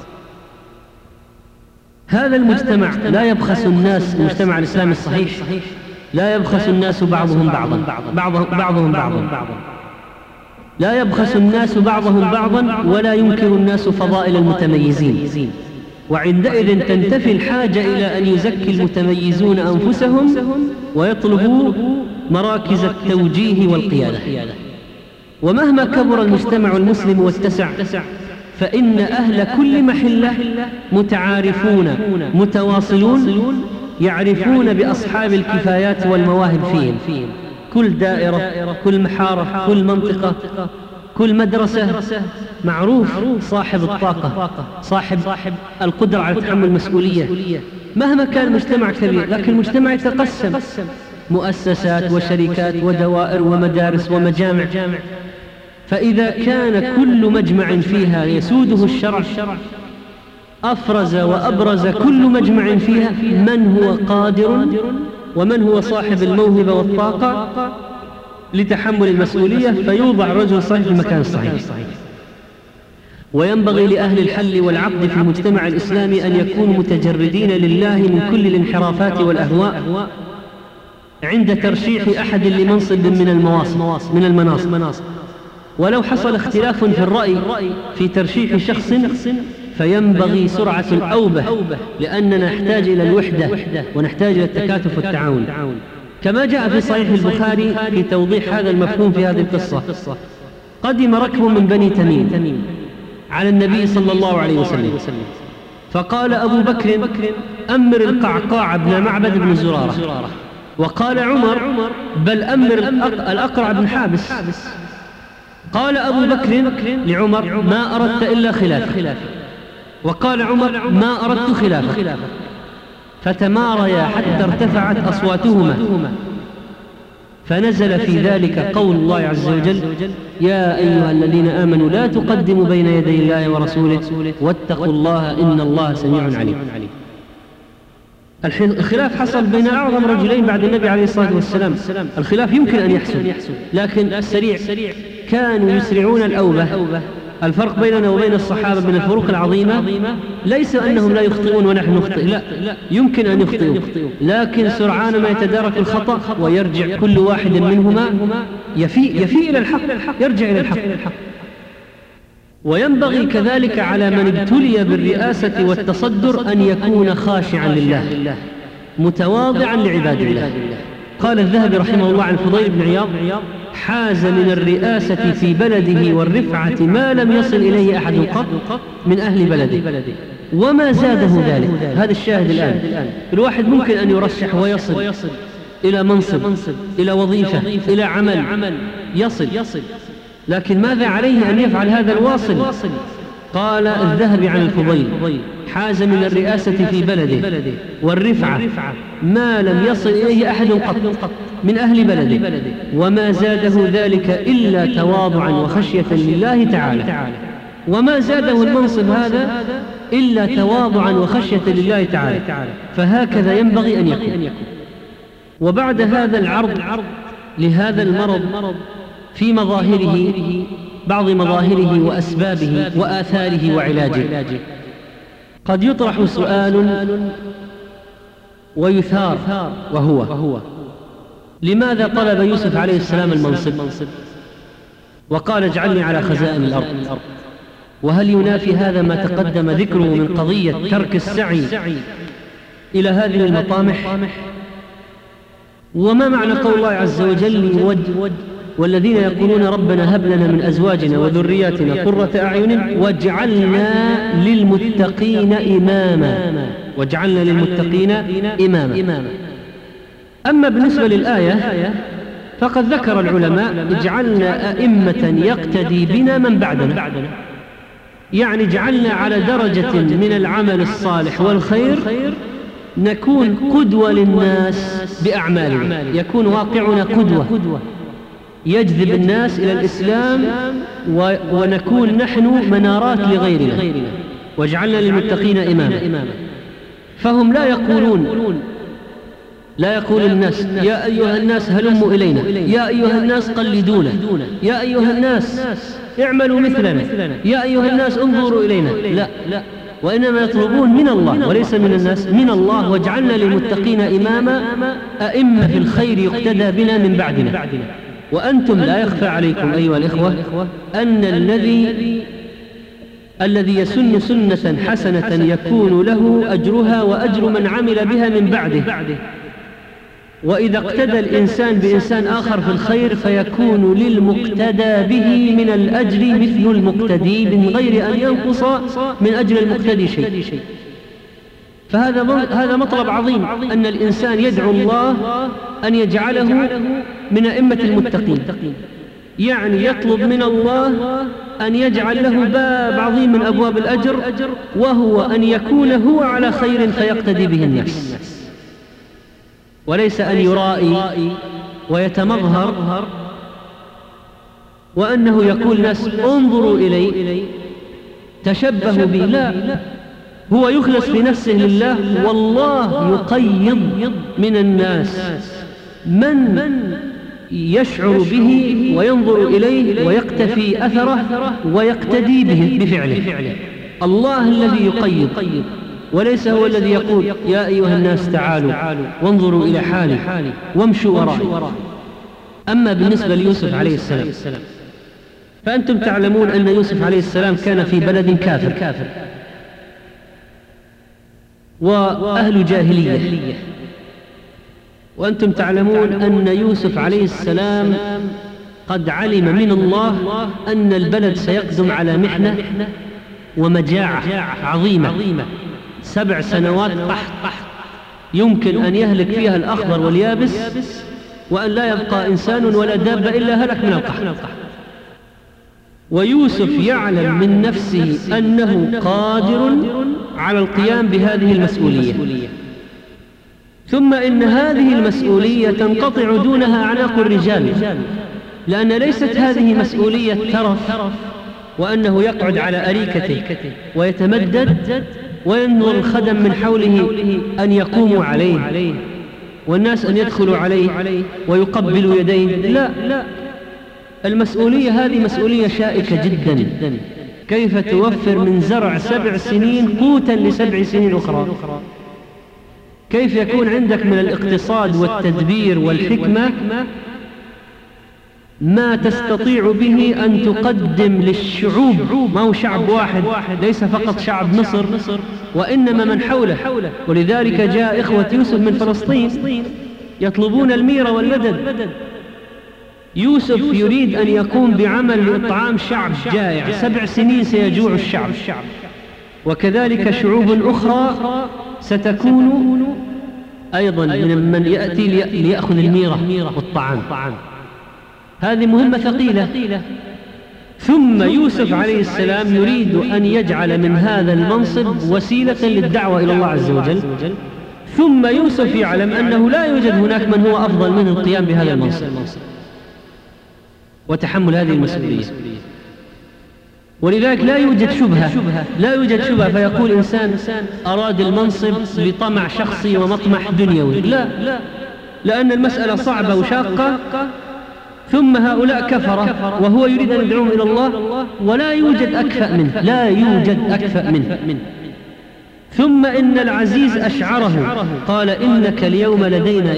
هذا المجتمع لا يبخس الناس، المجتمع الإسلامي الصحيح لا يبخس الناس بعضهم بعضا، لا يبخس الناس بعضهم بعضا، ولا ينكر الناس فضائل المتميزين. وعندئذ تنتفي الحاجة إلى أن يزكي المتميزون أنفسهم ويطلبوا مراكز التوجيه والقيادة. ومهما كبر المجتمع المسلم واتسع، فإن أهل كل محلة متعارفون متواصلون، يعرفون بأصحاب الكفايات والمواهب فيهم. كل دائرة، كل محارة، كل منطقة، كل مدرسة معروف صاحب الطاقة، صاحب القدرة على تحمل المسؤولية. مهما كان المجتمع كبير، لكن المجتمع يتقسم مؤسسات وشركات ودوائر ومدارس ومجامع. فإذا كان كل مجمع فيها يسوده الشرع، أفرز وأبرز كل مجمع فيها من هو قادر ومن هو صاحب الموهبة والطاقة لتحمل المسؤولية، فيوضع الرجل الصحيح في المكان الصحيح. وينبغي لأهل الحل والعقد في المجتمع الإسلامي أن يكونوا متجردين لله من كل الانحرافات والأهواء عند ترشيح أحد لمنصب من المناصب. ولو حصل اختلاف في الرأي في ترشيح شخص، فينبغي سرعة الأوبة، لأننا نحتاج إلى الوحدة ونحتاج إلى التكاتف والتعاون. كما جاء في صحيح البخاري في توضيح هذا المفهوم في هذه القصة: قدم ركب من بني تميم على النبي صلى الله عليه وسلم، فقال أبو بكر: أمر القعقاع بن معبد بن زرارة. وقال عمر: بل أمر الأقرع بن حابس. قال أبو بكر لعمر: ما أردت إلا خلافه. وقال عمر: ما أردت خلافه. فتماريا حتى ارتفعت أصواتهما، فنزل في ذلك قول الله عز وجل: يا أيها الذين آمنوا لا تقدموا بين يدي الله ورسوله واتقوا الله إن الله سميع عليم. الخلاف حصل بين أعظم رجلين بعد النبي عليه الصلاة والسلام. الخلاف يمكن أن يحصل، لكن السريع كانوا يسرعون الأوبة. الفرق بيننا وبين الصحابة من الفروق العظيمة ليس أنهم لا يخطئون ونحن نخطئ، لا، يمكن أن يخطئوا، لكن سرعان ما يتدارك الخطأ ويرجع كل واحد منهما يفي إلى الحق، يرجع إلى الحق. وينبغي كذلك على من ابتلي بالرئاسة والتصدر أن يكون خاشعا لله متواضعا لعباد الله. قال الذهبي رحمه الله عن فضيل بن عياض: حاز من الرئاسة في بلده والرفعة ما لم يصل إليه أحد قط من أهل بلده. وما زاده ذلك. هذا الشاهد الآن. الواحد ممكن أن يرشح ويصل إلى منصب، إلى وظيفة، إلى عمل، يصل، لكن ماذا عليه أن يفعل هذا الواصل؟ قال الذهبي عن الفضيل: حاز من الرئاسة في بلده والرفعة ما لم يصل إليه أحد قط من أهل بلده، وما زاده ذلك إلا تواضعا وخشية لله تعالى. وما زاده المنصب هذا إلا تواضعا وخشية لله تعالى. فهكذا ينبغي أن يكون. وبعد هذا العرض لهذا المرض في مظاهره، بعض مظاهره وأسبابه وآثاره وعلاجه، قد يطرح سؤال ويثار، وهو: لماذا طلب يوسف عليه السلام المنصب وقال اجعلني على خزائن الأرض؟ وهل ينافي هذا ما تقدم ذكره من قضية ترك السعي إلى هذه المطامح؟ وما معنى قول الله عز وجل: والذين يقولون ربنا هب لنا من أزواجنا وذرياتنا قرة أعين واجعلنا للمتقين إماما. واجعلنا للمتقين إماما. أما بالنسبة للآية فقد ذكر العلماء: اجعلنا أئمة يقتدي بنا من بعدنا، يعني اجعلنا على درجة من العمل الصالح والخير نكون قدوة للناس بأعمالنا، يكون واقعنا قدوة يجذب الناس إلى الإسلام، ونكون نحن منارات لغيرنا. واجعلنا للمتقين إماما. فهم لا يقول الناس: يا أيها الناس هلموا إلينا، يا أيها الناس قلدونا، يا أيها الناس اعملوا مثلنا، يا أيها الناس انظروا إلينا. لا، وإنما يطلبون من الله وليس من الناس، من الله: واجعلنا للمتقين إماما، أئمة في الخير يقتدى بنا من بعدنا. وأنتم لا يخفى عليكم أيها الإخوة أن الذي يسن سنة حسنة يكون له أجرها وأجر من عمل بها من بعده، وإذا اقتدى الإنسان بإنسان آخر في الخير فيكون للمقتدى به من الأجر مثل المقتدي من غير أن ينقص من أجر المقتدي شيء. فهذا مطلب عظيم، أن الإنسان يدعو الله أن يجعله من أئمة المتقين، يعني يطلب من الله أن يجعل له باب عظيم من أبواب الأجر، وهو أن يكون هو على خير فيقتدي به الناس، وليس أن يرائي ويتمظهر وأنه يقول الناس انظروا إلي تشبهوا بي. لا، هو يخلص بنفسه لله، والله يقيض من الناس من يشعر به وينظر إليه ويقتفي أثره ويقتدي به بفعله. الله الذي يقيض، وليس هو الذي يقول: يا أيها الناس تعالوا وانظروا إلى حالي وامشوا ورائي. أما بالنسبة ليوسف عليه السلام فأنتم تعلمون أن يوسف عليه السلام كان في بلد كافر وأهل جاهلية، وأنتم تعلمون أن يوسف عليه السلام قد علم من الله أن البلد سيقدم على محنة ومجاعة عظيمة، 7 سنوات قحط يمكن أن يهلك فيها الأخضر واليابس، وأن لا يبقى إنسان ولا دابة إلا هلك من القحط. ويوسف يعلم من نفسه أنه قادر على القيام بهذه المسؤولية، ثم إن هذه المسؤولية تنقطع دونها أعناق الرجال، لأن ليست هذه مسؤولية ترف، وأنه يقعد على أريكته ويتمدد وينظر الخدم من حوله أن يقوموا عليه والناس أن يدخلوا عليه ويقبلوا يديه. لا، المسؤولية هذه مسؤولية شائكة جدا. كيف توفر من زرع 7 سنين قوتا ل7 سنين أخرى؟ كيف يكون عندك من الاقتصاد والتدبير والحكمة ما تستطيع به أن تقدم للشعوب؟ ما هو شعب واحد، ليس فقط شعب مصر وإنما من حوله. ولذلك جاء إخوة يوسف من فلسطين يطلبون الميرة والمدد. يوسف يريد أن يقوم بعمل لإطعام شعب جائع، 7 سنين سيجوع الشعب، وكذلك شعوب أخرى ستكون أيضا من يأتي ليأخذ الميرة والطعام. هذه مهمة ثقيلة. ثم يوسف عليه السلام يريد أن يجعل من هذا المنصب وسيلة للدعوة إلى الله عز وجل. ثم يوسف يعلم أنه لا يوجد هناك من هو أفضل منه القيام بهذا المنصب وتحمل هذه المسؤولية. ولذلك لا يوجد شبهة فيقول إنسان أراد المنصب لطمع شخصي ومطمح دنيوي. لا، لأن المسألة صعبة وشاقة، ثم هؤلاء كفرة وهو يريد أن يدعوهم إلى الله ولا يوجد أكفأ منه. ثم إن العزيز أشعره قال إنك اليوم لدينا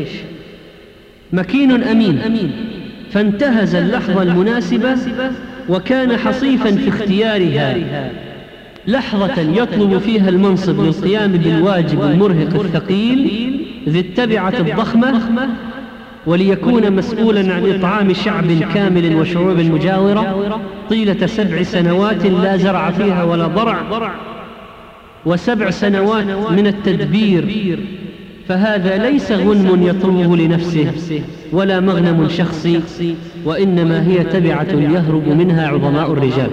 مكين أمين. فانتهز اللحظة المناسبة وكان حصيفا في اختيارها، لحظة يطلب فيها المنصب للقيام بالواجب المرهق الثقيل ذي التبعة الضخمة، وليكون مسؤولا عن إطعام شعب كامل وشعوب مجاورة طيلة 7 سنوات لا زرع فيها ولا ضرع، و7 سنوات من التدبير. فهذا ليس غنم يطلبه لنفسه ولا مغنم شخصي، وإنما هي تبعة يهرب منها عظماء الرجال.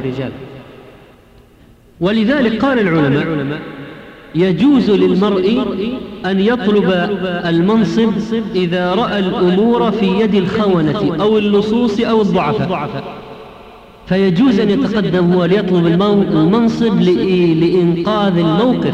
ولذلك قال العلماء يجوز للمرء أن يطلب المنصب إذا رأى الأمور في يد الخونة أو اللصوص أو الضعفاء، فيجوز أن يتقدم هو ليطلب المنصب لإنقاذ الموقف.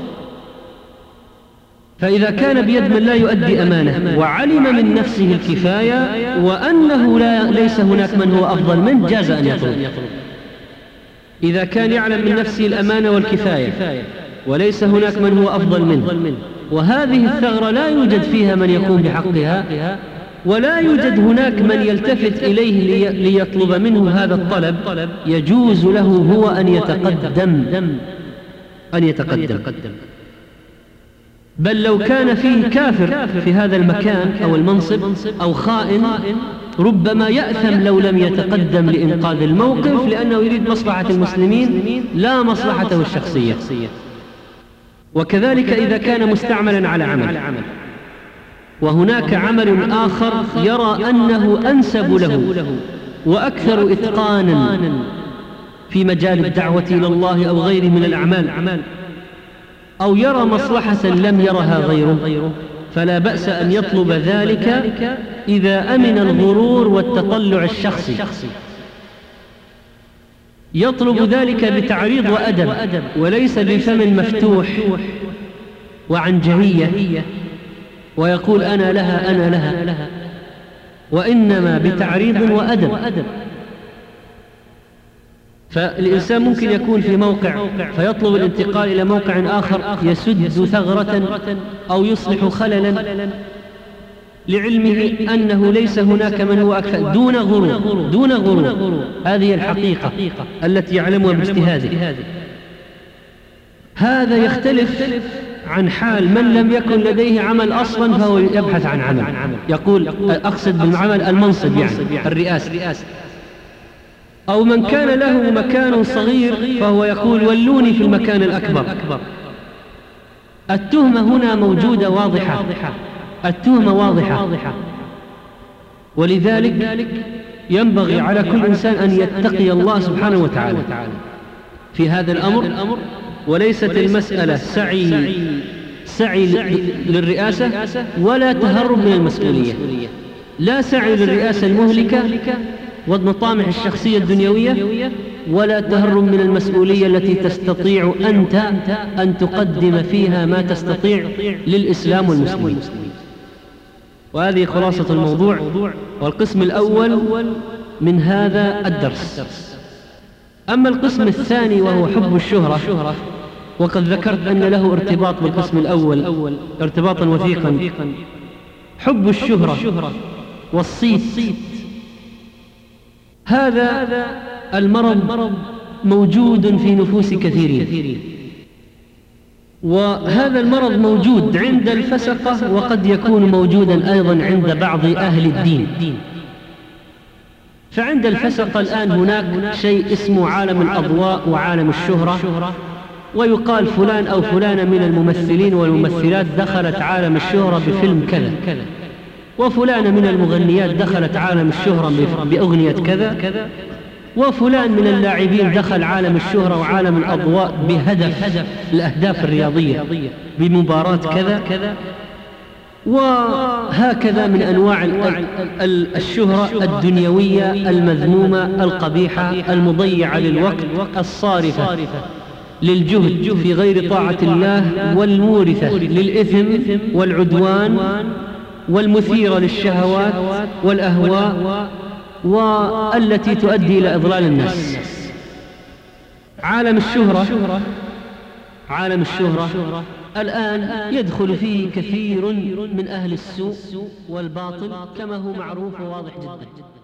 فإذا كان بيد من لا يؤدي أمانة وعلم من نفسه الكفاية وأنه ليس هناك من هو أفضل منه جاز أن يطلب. إذا كان يعلم من نفسه الأمانة والكفاية وليس هناك من هو أفضل منه، وهذه الثغرة لا يوجد فيها من يقوم بحقها، ولا يوجد هناك من يلتفت إليه ليطلب منه هذا الطلب، يجوز له هو أن يتقدم. بل لو كان فيه كافر في هذا المكان أو المنصب أو خائن ربما يأثم لو لم يتقدم لإنقاذ الموقف، لأنه يريد مصلحة المسلمين لا مصلحته الشخصية. وكذلك إذا كان مستعملا على عمل وهناك عمل آخر يرى أنه أنسب له وأكثر إتقانا في مجال الدعوة إلى الله أو غيره من الأعمال، أو يرى مصلحة لم يرها غيره، فلا بأس أن يطلب ذلك إذا أمن الغرور والتطلع الشخصي. يطلب ذلك بتعريض وأدب وليس بفم مفتوح وعنجهية ويقول أنا لها، وإنما بتعريض وأدب. فالإنسان ممكن يكون في موقع فيطلب الانتقال إلى موقع آخر يسد ثغرة أو يصلح خللا لعلمه أنه ليس هناك من هو أكفأ دون غرور. هذه الحقيقة التي يعلمها باجتهاده. هذا يختلف عن حال من لم يكن لديه عمل أصلا فهو يبحث عن عمل، يقول أقصد بالعمل المنصب يعني الرئاسة، أو من كان له مكان صغير فهو يقول ولوني في المكان الأكبر. التهمة هنا موجودة واضحة، التهمة واضحة. ولذلك ينبغي على كل إنسان أن يتقي الله سبحانه وتعالى في هذا الأمر، وليست المسألة سعي للرئاسة ولا تهرب من المسؤولية، لا سعي للرئاسة المهلكة والمطامح الشخصية الدنيوية، ولا تهرب من المسؤولية التي تستطيع أنت أن تقدم فيها ما تستطيع للإسلام والمسلمين. وهذه خلاصة الموضوع والقسم الأول من هذا الدرس. أما القسم الثاني وهو حب الشهرة، وقد ذكرت أن له ارتباط بالقسم الأول ارتباطا وثيقا. حب الشهرة والصيت، هذا المرض موجود في نفوس كثيرين، وهذا المرض موجود عند الفسقة وقد يكون موجودا أيضا عند بعض أهل الدين. فعند الفسقة الآن هناك شيء اسمه عالم الأضواء وعالم الشهرة، ويقال فلان أو فلانة من الممثلين والممثلات دخلت عالم الشهرة بفيلم كذا، وفلانة من المغنيات دخلت عالم الشهرة بأغنية كذا، وفلان من اللاعبين دخل عالم الشهرة وعالم الأضواء بهدف الأهداف الرياضية بمباراة كذا. وهكذا من أنواع الشهرة الدنيوية المذمومة القبيحة المضيعة للوقت الصارفة للجهد في غير طاعة الله والمورثة للإثم والعدوان والمثيرة للشهوات والأهواء والتي تؤدي إلى إضلال الناس. عالم الشهرة الآن يدخل فيه كثير من أهل السوء والباطل كما هو معروف وواضح جدا.